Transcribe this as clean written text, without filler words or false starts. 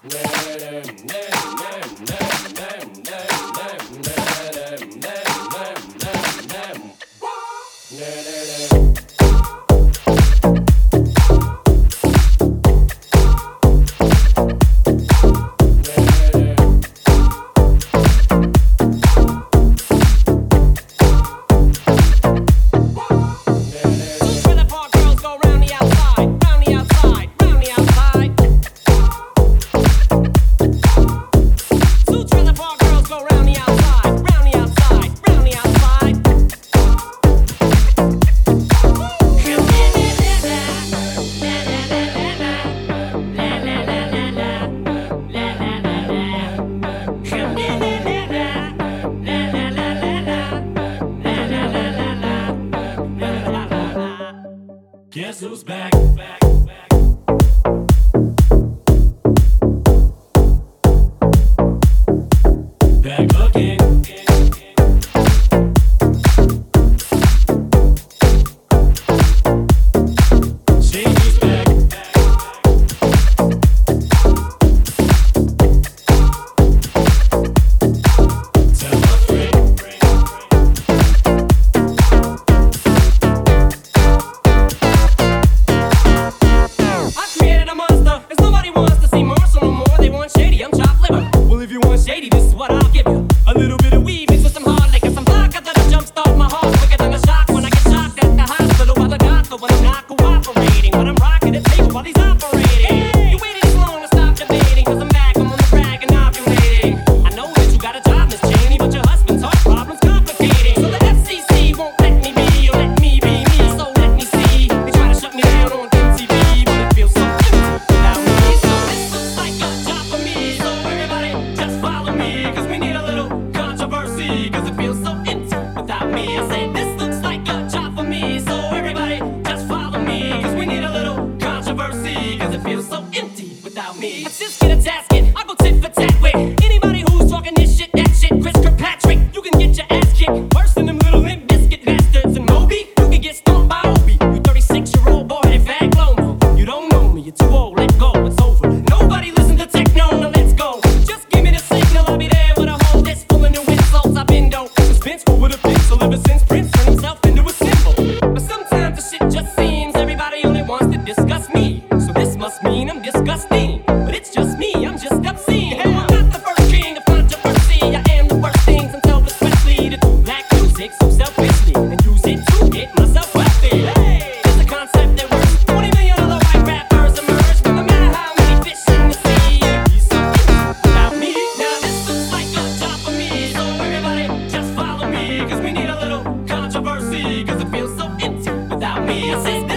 Guess who's back? Back again. Shady's back. Tell a friend. Shady, this is what I'll give you. A little bit of weed mixed with some hard liquor, some vodka that'll jumpstart my heart quicker than a shock when I get shocked at the hospital by the doctor when I'm not cooperating. But I'm rocking the table while he's operating. You waited this long to stop debating, cause I'm back, I'm on the rag and ovulating. I know that you got a job, Miss Cheney, but your husband's heart problem's complicating. So the FCC won't let me be, or let me be me, so let me see. They try to shut me down on MTV, but it feels so empty without me. So this looks like a job for me, so everybody just follow me, cause we need a little controversy, cause it feels so empty without me. I said this looks like a job for me, so everybody just follow me, cause we need a little controversy, cause it feels so empty without me. Let's just get a tasket, I'll go tit for tat with anybody who's talking this shit, that shit. Chris Kirkpatrick, you can get your ass kicked worse than them little Limp Bizkit bastards. And Moby, you can get stomped by Obi. You 36-year-old boy, they fag low. You don't know me, you're too old, let go, it's over. Nobody listen to techno, now let's go. Just give me the signal, I'll be there with a whole list full of new insults. I've been suspenseful with a pencil ever since Prince turned himself into a symbol. But sometimes the shit just seems everybody only wants to discuss me. So this must mean I'm disgusting, but it's just me, I'm just obscene. Hell, I'm not the first king of controversy. I am the worst things and selfless Wesley to do black music so selfishly and use it to get myself wealthy. Hey, it's a concept that works. 20 million other white rappers emerge, but no matter how many fish in the sea, it'd be something without me. Now this looks like a job for me, so everybody just follow me, cause we need a little controversy, cause it feels so empty without me. I said